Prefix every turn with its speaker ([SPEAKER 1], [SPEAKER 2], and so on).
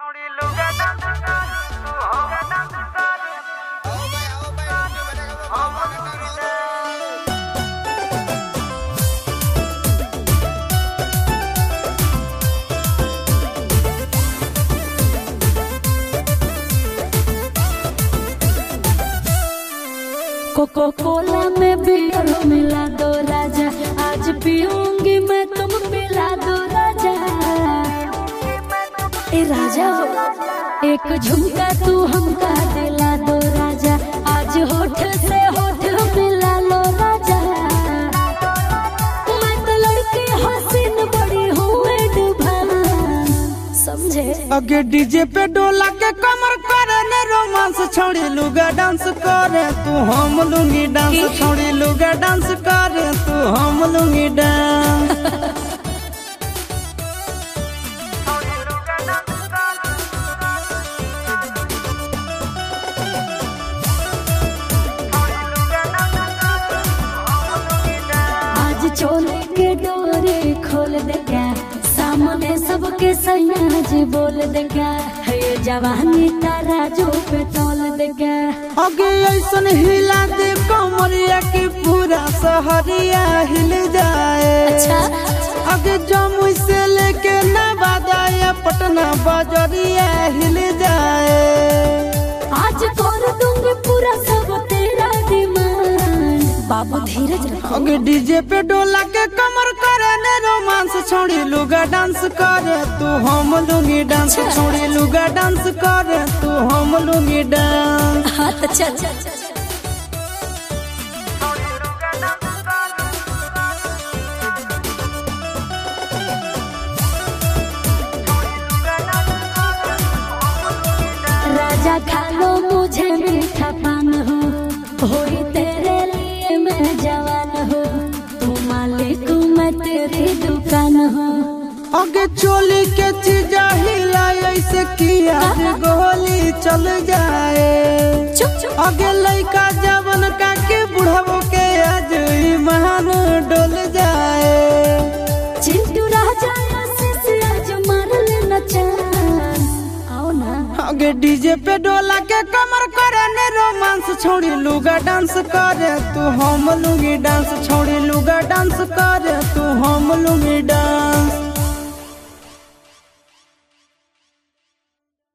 [SPEAKER 1] Cocoa कोला में beer मिला दो राजा, आज पीऊंगी मैं, तुम पिला दो राजा। ए राजा हो एक झुमका तू हमका दिला दो राजा, आज होठ से होठ मिला लो राजा। मैं तो लड़की हसीन बड़ी हूँ एडवांस, समझे।
[SPEAKER 2] अगे डीजे पे डोला के कमर करे ने रोमांस, छोड़ी लुगा डांस करे तू हम लूंगी डांस, छोड़ी लुगा डांस करे तू हम लूंगी डांस।
[SPEAKER 1] आज चोले के डोरे खोल देगा, सामने सबके सयाज बोल देगा, है जवानी तराजू पे तोल देगा।
[SPEAKER 2] अगे ऐसन हिला दे कमरिया की पूरा शहरिया हिल जाए।
[SPEAKER 1] अच्छा
[SPEAKER 2] अगे जम्मू से लेके नवादा या पटना बजरिया हिल जाए।
[SPEAKER 1] आज कर दूंगी पूरा सब तेरा डिमांड, बाबू धीरज रखो।
[SPEAKER 2] अगे डीजे पे डोला के कमर करे ने रोमांस, छोड़ी लुगा डांस करे तू हम लूंगी डांस, छोड़ी लुगा डांस करे तू हम लूंगी डांस।
[SPEAKER 1] हाँ तो चल। राजा खा लो मुझे मीठा पान हो, होई तेरे लिए मैं जवान हो, तू मालिक मैं तेरी दुकान हो।
[SPEAKER 2] अगे चोली के चीज हिला ऐसे किया गोली चल जाए। अगे लड़का जवन का के बुढ़ावो के आज ईमान डोल जाए।
[SPEAKER 1] चिंटू राजा से आज मार लेना चांस, आओ ना।
[SPEAKER 2] अगे डीजे पे डोला के कमर करे ने रोमांस, छोड़ी लुगा डांस करे तू हम लूंगी डांस, छोड़ी लुगा डांस करे तू हम लूंगी डांस।